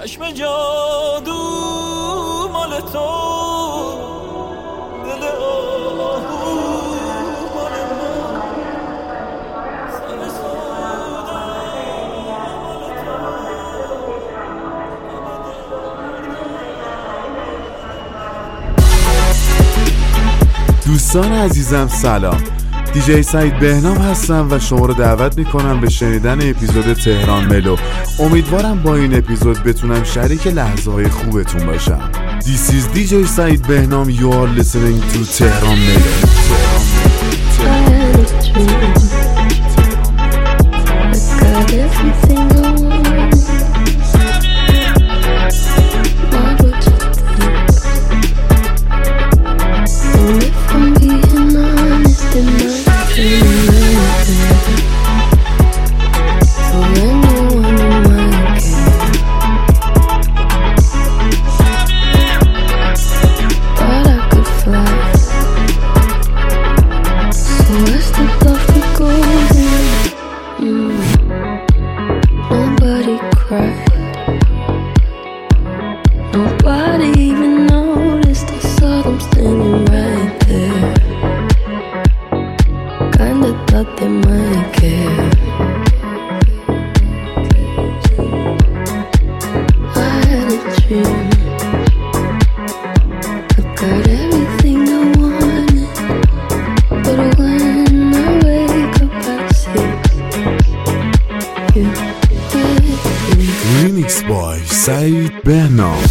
چشم جادو مال تو، دل آهو مال من، سر سودا مال تو. دوستان عزیزم سلام، دیجی سعید بهنام هستم و شما رو دعوت میکنم به شنیدن اپیزود تهران ملو. امیدوارم با این اپیزود بتونم شریک لحظه های خوبتون باشم. This is DJ سعید بهنام. You are listening to تهران ملو. Remix by سعید بهنام.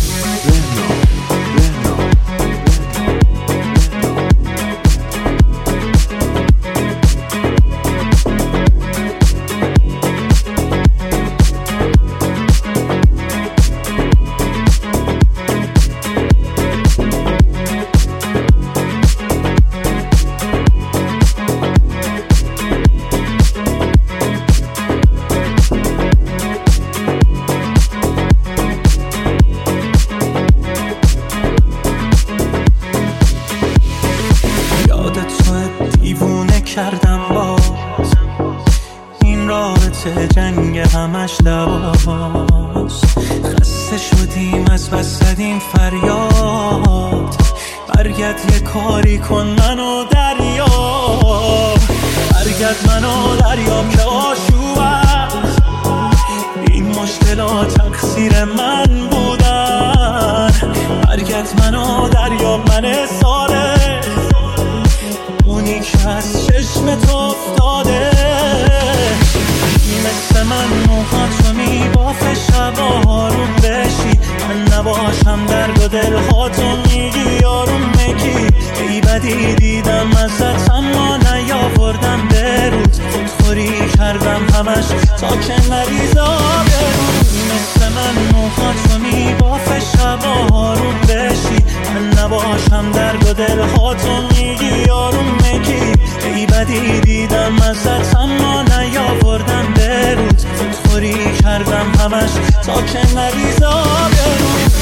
کردم باز این رابطه جنگ همش دواست. خسته شدیم از بس زدیم فریاد، برگرد یه کاری کن منو دریاب، برگرد منو دریاب که آشوب است. این مشکلات تقصیر من بودن، برگرد منو دریاب. من ساله اونی که از چشمت افتاده، مثل من موهاتو میبافه شب آروم بشی، من نباشم درد و دلهاتو میگی آروم میگی. ای بدی دیدم ازت اما نیاوردم به روز، خودخوری کردم همش تا که مریضا برون. مثل من موهاتو میبافه شب آروم بشی، من نباشم درد و دلهاتو میگی آروم میگی. ای بدی دیدم ازت اما نیاوردم به روز، خودخوری کردم همش تا که مریضا برون.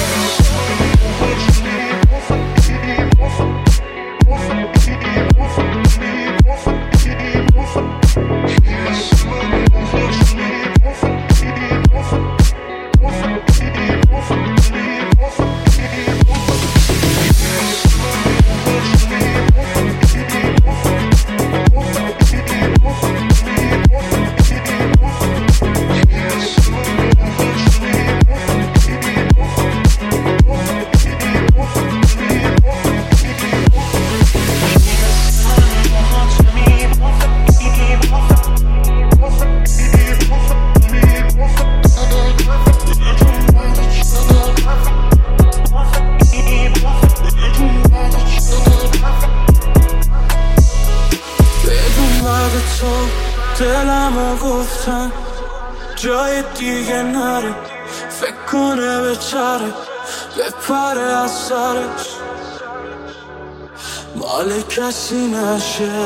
دلمو گفتن جای دیگه نره، فکر کنه به چره بپره از سرش، مال کسی نشه.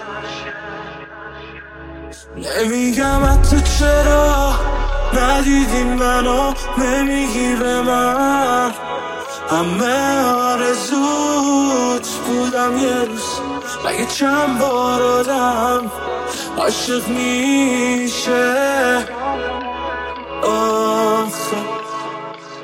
نمیگم حتی چرا ندیدی منو، نمیگی به من همه آرزوت بودم یه روز. مگه چند بار آدم عاشق میشه؟ آخه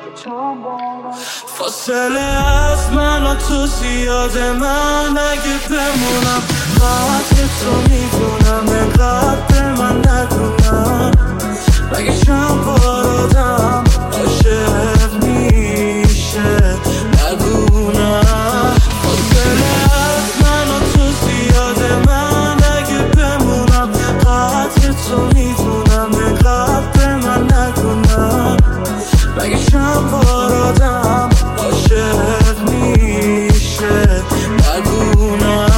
فاصله از من و تو زیاده، من اگه بمونم قدر تو میدونم، انقدر من ندونم مگه چند بار آدم عاشق میشه نگونم. فاصله از من و تو زیاده، من اگه بمونم قدر تو میدونم، انقدر من ندونم مگه چند بار آدم عاشق میشه نگونم.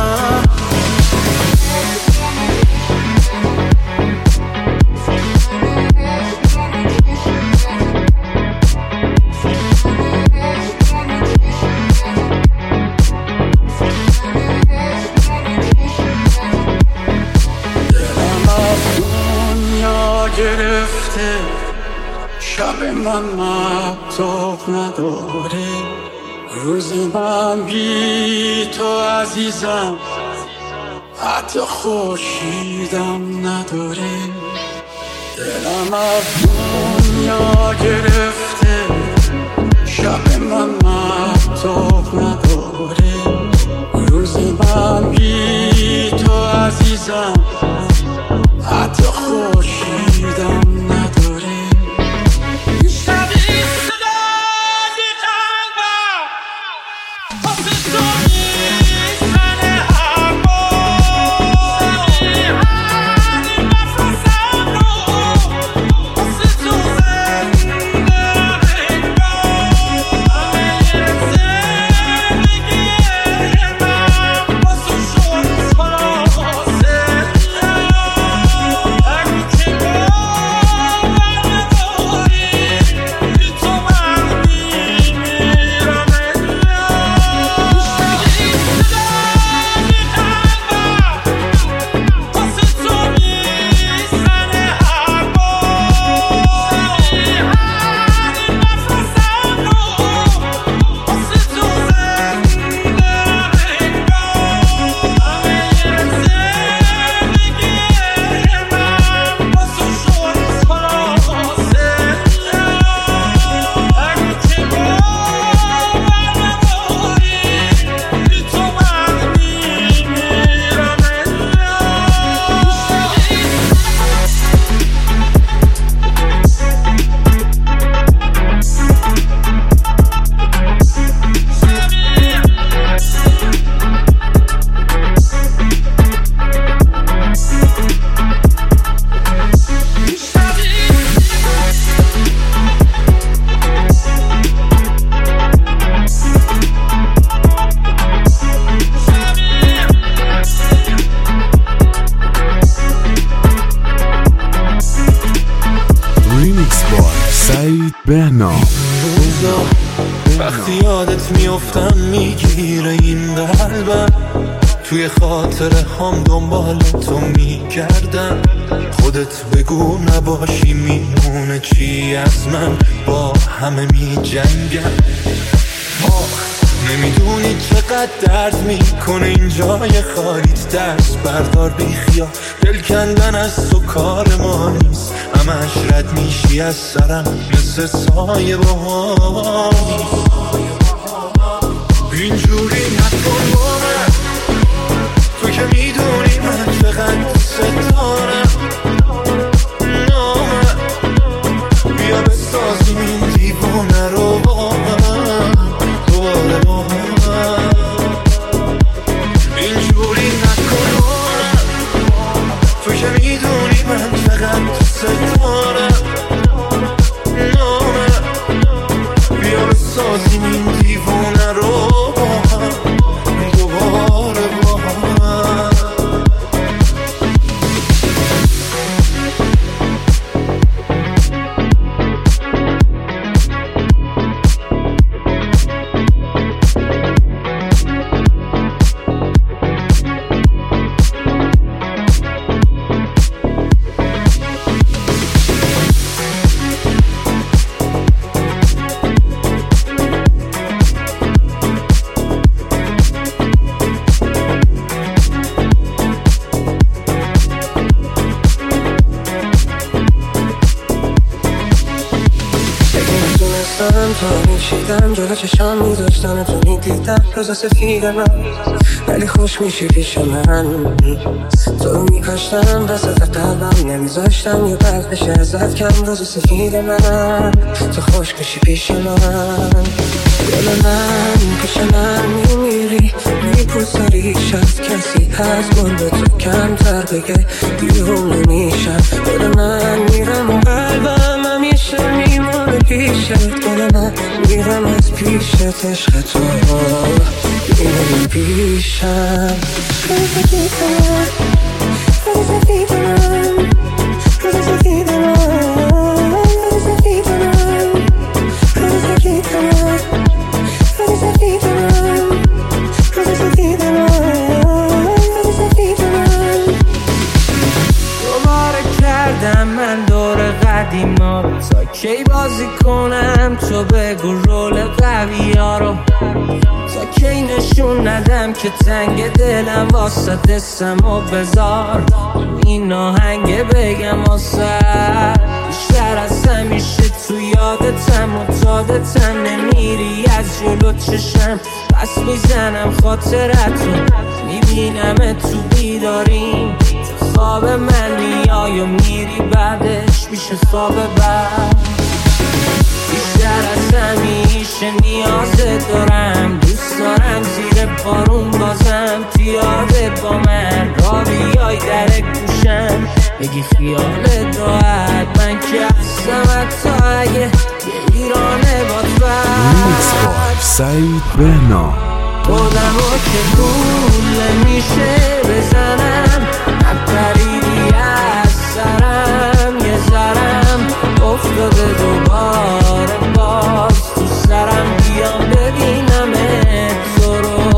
گرفته شب من مهتاب نداره، روز من بی تو عزیزم حتی خورشیدم نداره. دلم از دنیا گرفته شب من مهتاب نداره، روز من بی تو عزیزم حتی خورشیدم نداره. شبیه صدای قلبم واسه تو میزنه هر بار، این نفسم رو واسه تو زنده انگار، زندگی من واسه شد خلاصه. بهنام. وقتی یادت میافتم میگیره این قلبم، توی خاطره هم دنبال تو میگردم. خودت بگو نباشی میمونه چی از من، با همه میجنگم. نمیدونی چقدر درد میکنه این جای خالیت، دست بردار بیخیا، دل کندن از تو کار ما نیست. همش رد میشی از سرم مثل سایه بهار، اینجوری نکن با من، تو که میدونی من چقدر دوست دارم. بیا بسازیم این دیوونه رو با من، دوباره با من، اینجوری نکن با من، تو که میدونی من چقدر دوست دارم. بیا بسازیم این دیوونه رو با هم، دوباره با هم. تو میشیدم جلو چشم میذاشتم تو میدیدم روز سفید من ولی خوش میشی پیش من تو رو میکاشتم وسط قلبم نمیذاشتم یه برق بشه ازت کم روز سفید من تو خوش میشی پیش من دل من پیش من میمیری میپوساریش از کسی هست گل به تو کمتر بگه دیوونه میشم دل من میرم و قلبم همیشه میمونه پیشت دل من میرم از پیشت عشق تو میمونه پیشم روز سفید من روز سفید من روز سفید من روز سفید من روز سفید من روز سفید من روز سفید من روز سفید من دوباره کردم من دور قدیما تا کی بازی کنم تو بگو رول قوی ها رو تا کی نشون ندم که تنگ دلم واسه دستم و بذار این آهنگ بگم واسه بیشتر از همیشه تو یادتم و تادتم نمیری از جلو چشم پس میزنم خاطرتو میبینم تو بیداریم تو خواب من میای و میری بعدش میشه خواب بعد بیشتر از همیشه نیازت دارم دوست دارم زیر بارون بازم پیاده با من را بیای در گوشم بگی خیالت راحت من که هستم حتی اگه یه ایرانه باد بد سعید بهنام خودمو که گول میشه بزنم نپریدی از سرم یه ذرم افتاده دوباره باز تو سرم بیام ببینم تو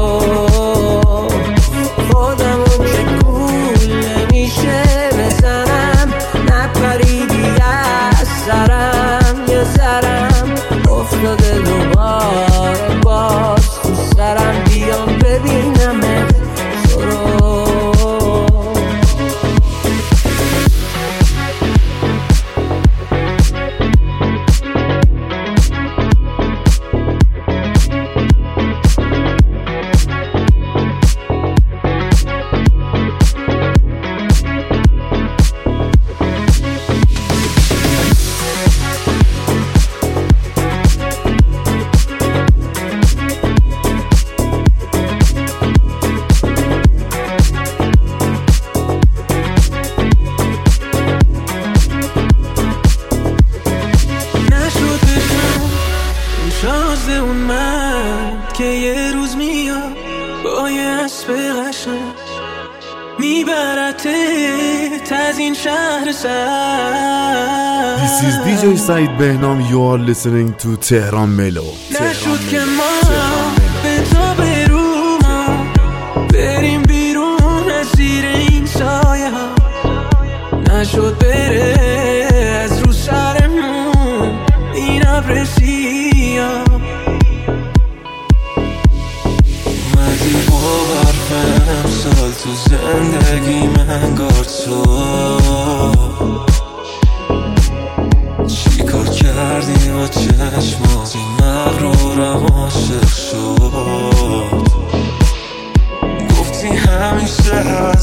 رو خودمو که گول میشه بزنم نپریدی از سرم یه ذرم افتاده دوباره باز تو سرم بیام ببینم تو رو اون مرد که یه روز میاد با یه اسب قشنگ میبرتت از این شهر سر. This is DJ سعید بهنام. You are listening to تهران ملو. نشد که ما به تا برو ما بریم بیرون از زیر این سایه ها نشد بره از رو سرمون این ابر سیاه اومدی با برفم سال تو زندگی من گار تو چی کار کردی با چشمات این مغرورم عاشق شد گفتی همیشه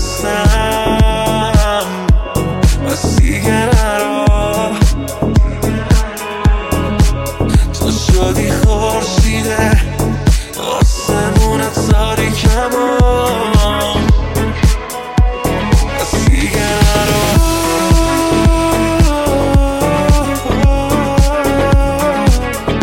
هستم بس دیگه نرو تو شدی خورشیده آسمونت تاریکم بس دیگه نرو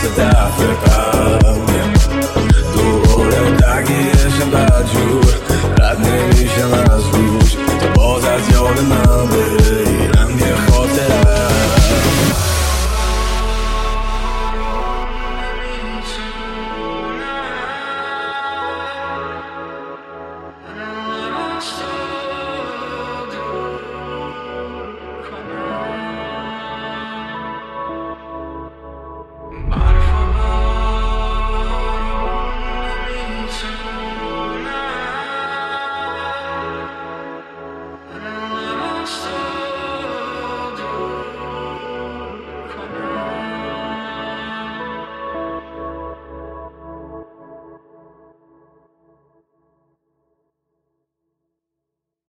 دست دفعه